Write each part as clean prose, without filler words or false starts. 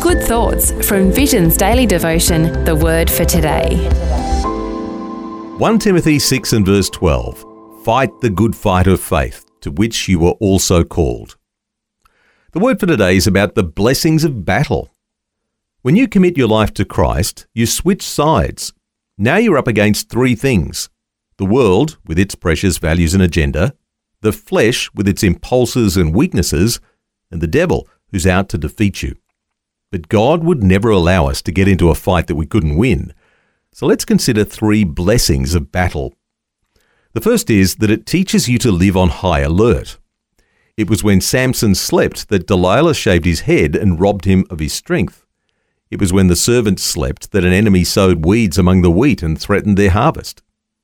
Good thoughts from Vision's daily devotion, The Word for Today. 1 Timothy 6 and verse 12. Fight the good fight of faith, to which you were also called. The word for today is about the blessings of battle. When you commit your life to Christ, you switch sides. Now you're up against three things: the world, with its precious values and agenda; the flesh, with its impulses and weaknesses; and the devil, who's out to defeat you. But God would never allow us to get into a fight that we couldn't win. So let's consider three blessings of battle. The first is that it teaches you to live on high alert. It was when Samson slept that Delilah shaved his head and robbed him of his strength. It was when the servants slept that an enemy sowed weeds among the wheat and threatened their harvest.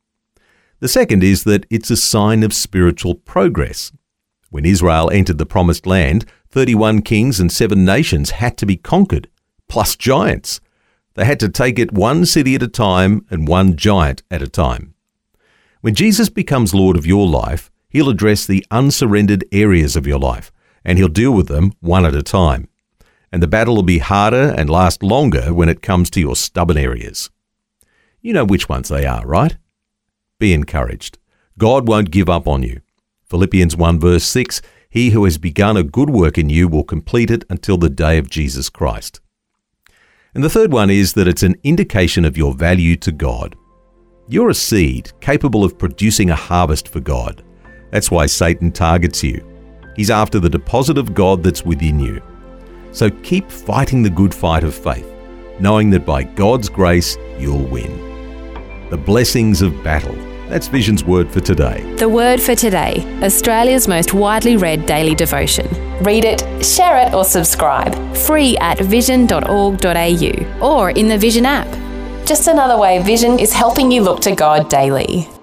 The second is that it's a sign of spiritual progress. When Israel entered the Promised Land, 31 kings and 7 nations had to be conquered, plus giants. They had to take it one city at a time and one giant at a time. When Jesus becomes Lord of your life, he'll address the unsurrendered areas of your life, and he'll deal with them one at a time. And the battle will be harder and last longer when it comes to your stubborn areas. You know which ones they are, right? Be encouraged. God won't give up on you. Philippians 1 verse 6, he who has begun a good work in you will complete it until the day of Jesus Christ. And the third one is that it's an indication of your value to God. You're a seed capable of producing a harvest for God. That's why Satan targets you. He's after the deposit of God that's within you. So keep fighting the good fight of faith, knowing that by God's grace, you'll win. The blessings of battle. That's Vision's Word for Today. The Word for Today, Australia's most widely read daily devotion. Read it, share it or subscribe. Free at vision.org.au or in the Vision app. Just another way Vision is helping you look to God daily.